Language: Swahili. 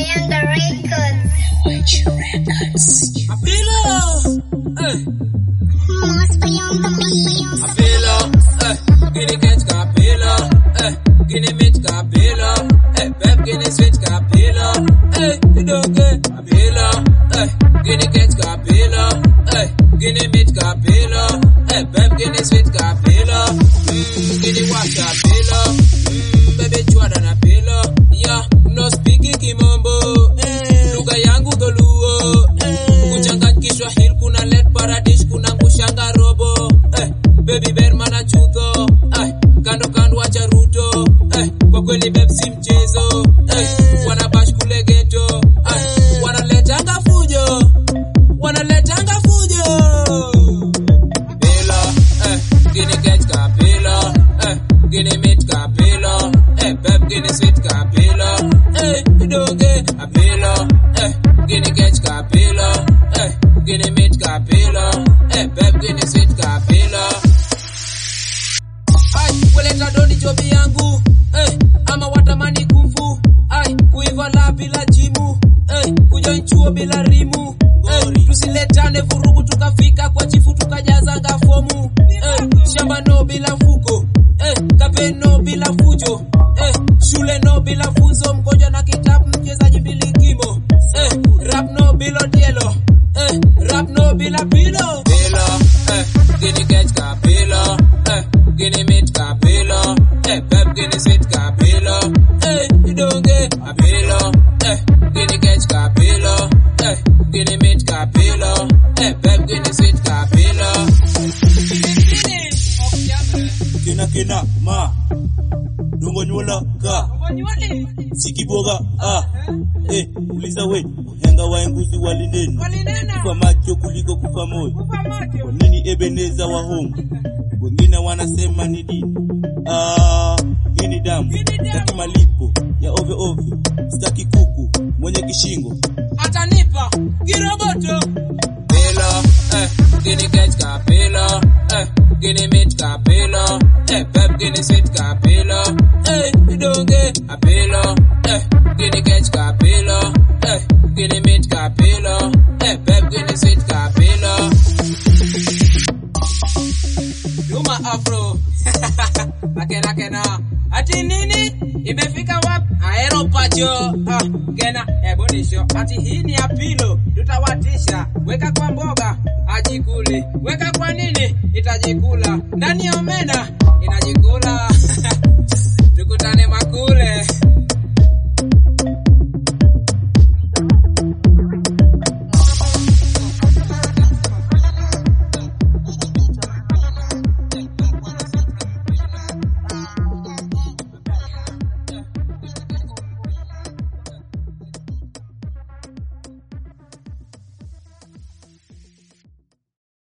Mayanga Records. Apilo, Mas Mayanga Records. apilo, gini catch capilo, gini meet capilo, pep gini switch capilo, idoge apilo, gini catch capilo, gini meet capilo, pep gini switch capilo, gini wash capilo, baby chwada na pilo, yeah, no speaking kimombo, lugha yangu Dholuo, kuchanganyishwa hil kuna let paradish kuna kushanga robo, baby bear mana chutho, kando kando acha ruto, kwa kweli babe si mchezo, wanabash kule ghetto, wanaletanga fujo, wanaletanga fujo. Pilo, gini catch capilo, gini meet capilo, pep gini sweet capilo, idoge apilo, gini catch capilo, gini meet capilo, pep gini sweet capilo. Weleta doni jobi yangu, ama watamani kumfu, kuiva la bila jimu, kujoin chuo bila rimu, tusiletane vurugu tukafika kwa chifu tukajazanga fomu, shamba no bila fuko, kape no bila fujo, shule no bila funzo, mgonjwa na kitabu mchezaji bila kimo, rap no bila dielo, rap no bila pilo. Pilo, gini catch capilo, gini meet capilo, pep gini sweet capilo, idoge apilo, gini catch capilo, gini meet capilo, pep gini sweet capilo. Kina ma Dungo nyola ka Sikiboga uliza we Henga waenguzi walineni Kufa macho kuliko kufa moyo. Kwa nini Ebeneza wa hongo wengine wanasema ni dini? Hii ni damu Sitaki malipo ya ovyo ovyo. Sitaki kuku mwenye kishingo atanipa kiroboto. Pilo, gini catch capilo, gini meet capilo, pep gini sweet capilo, idonge apilo, gini catch capilo, gini meet capilo, pep gini sweet capilo. Duma afro, akena ati nini imefika wapi? Aeropacho kena ebonisho ati hii ni apilo, tutawatisha weka kwa mboga ajikuli, weka kwa nini itajikula, ndani ya omena inajikula tukutane makule.